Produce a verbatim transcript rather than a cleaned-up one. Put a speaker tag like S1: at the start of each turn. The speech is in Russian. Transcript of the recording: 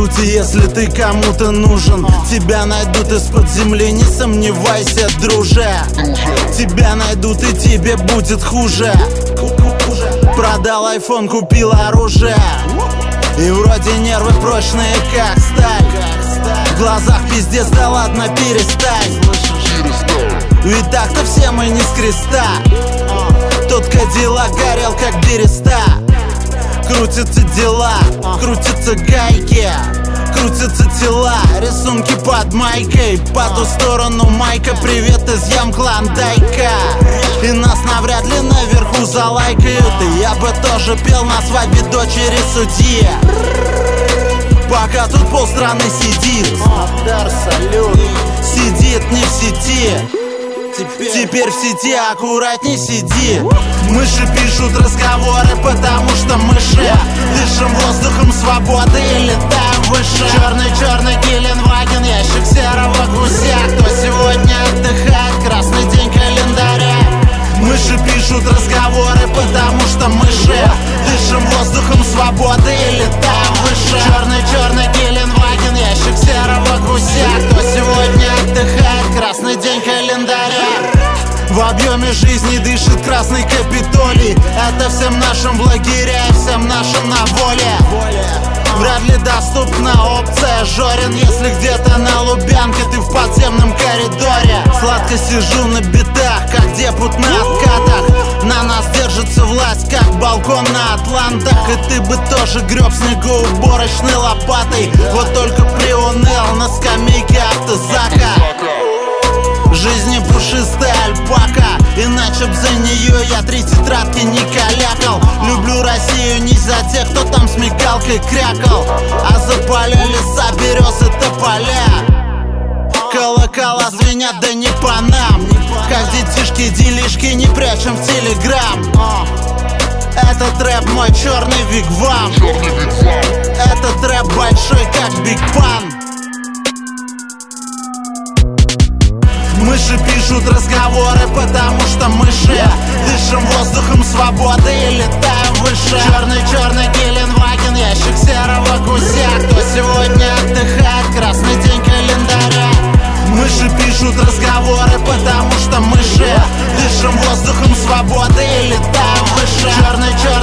S1: сути, если ты кому-то нужен, тебя найдут из-под земли, не сомневайся, друже. Тебя найдут и тебе будет хуже. Продал айфон, купил оружие, и вроде нервы прочные, как сталь. В глазах пиздец, да ладно, перестань. Ведь так-то все мы не с креста. Тот Кадиллак горел, как береста. Крутятся дела, крутятся гайки, крутятся тела, рисунки под майкой. По ту сторону майка, привет из ям Клондайка. И нас навряд ли наверху залайкают. И я бы тоже пел на свадьбе дочери судьи, пока тут полстраны сидит. Сидит не в сети. Теперь. Теперь в сети аккуратней сиди. Мыши пишут разговоры, потому что мыши. Дышим воздухом свободы и летаем выше. Черный-черный Геленваген, ящик серого гуся. Кто сегодня отдыхает, красный день календаря. Мыши пишут разговоры, потому что мыши. Дышим воздухом свободы и летаем выше. Черный-черный Геленваген, ящик серого гуся. Кто сегодня отдыхает, красный день календаря. В объеме жизни дышит красный Капитолий. Это всем нашим в лагере, всем нашим на воле. Вряд ли доступна опция Жорин, если где-то на Лубянке ты в подземном коридоре. Сладко сижу на битах, как депут на откатах. На нас держится власть, как балкон на Атлантах. И ты бы тоже греб снегоуборочной лопатой. Вот только приуныл на скамейке автозака. Жизнь не пушистая альпака, иначе б за нее я три тетрадки не калякал. Люблю Россию не за тех, кто там с мигалкой крякал, а за поля, леса, березы, тополя. Колокола звенят, да не по нам. Как детишки, делишки не прячем в телеграм. Этот рэп мой черный вигвам. Этот рэп большой, как Биг Пан. Мыши пишут разговоры, потому что мыши. Дышим воздухом свободы и летаем выше. Черный-черный Геленваген, ящик серого гуся. Кто сегодня отдыхает, красный день календаря. Мыши пишут разговоры, потому что мыши. Дышим воздухом свободы и летаем выше. Черный-черный